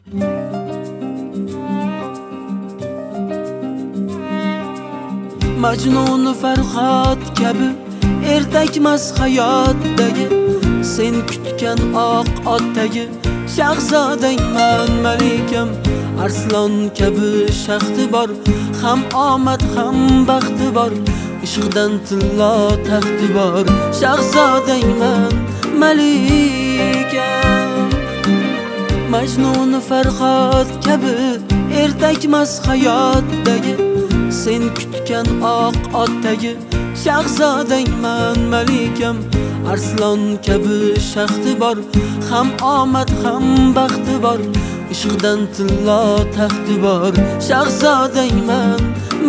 Majnun Farhod kabi ertakmas hayotdagi, sen kutgan oq otdagi shahzodangman malikam. Arslon kabi shaxti bor, ham omad ham baxti bor, ishqdan tillo taxti bor, shahzodangman malikam. Majnun Farhod kabi ertakmas hayotdagi, sen kutgan oq otdagi shahzodangman malikam. Arslon kabi shaxti bor, ham omad ham baxti bor, ishqdan tillo taxti bor, shahzodangman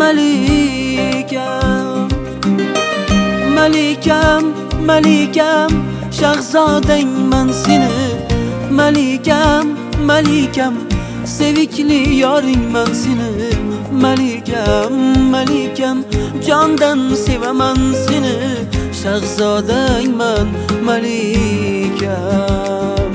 malikam. Malikam, malikam, shahzodangman seni malikam, malikam, sevikli yoringman seni malikam, malikam, jondan sevaman seni shahzodangman malikam.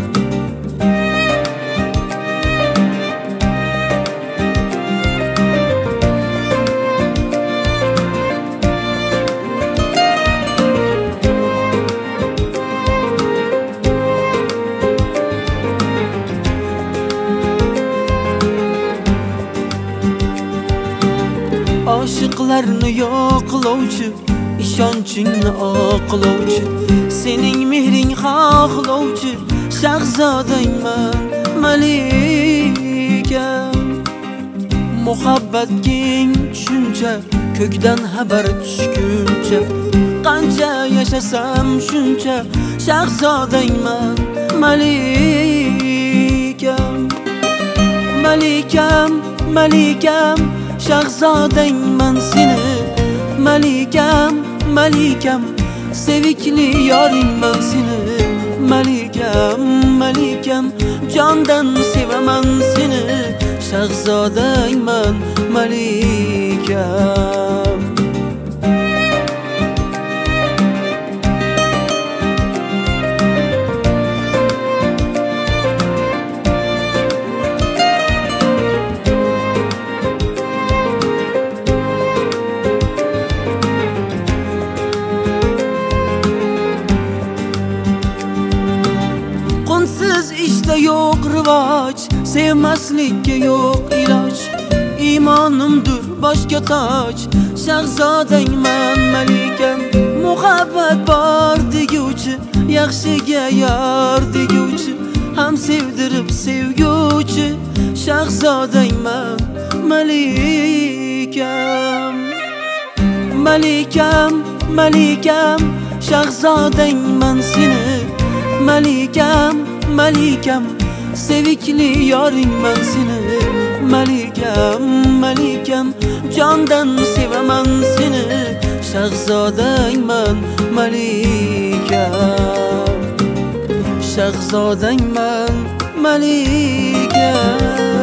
Oshiqlarni yo'qlovchi, ishonchingni oqlovchi, sening mehring xohlovchi shahzodangman malikam. Muhabbat keng tushuncha, ko'kdan xabar tushguncha, qancha yashasam shuncha shahzodangman malikam. Malikam, malikam, shahzodangman seni malikam, malikam, sevikli yoringman seni malikam, malikam, jondan sevaman seni shahzodangman malikam. Qonsiz ishda yo'q rivoj, sevmaslikka yo'q iloj, iymonimdir boshga toj, shahzodangman malikam. Muhabbat bor deguvchi, yaxshiga yor deguvchi, ham sevdirib sevguvchi shahzodangman malikam. Malikam, malikam, shahzodangman seni malikam, malikam, sevikli yoringman seni malikam, malikam, jondan sevaman seni shahzodangman malikam. Shahzodangman malikam.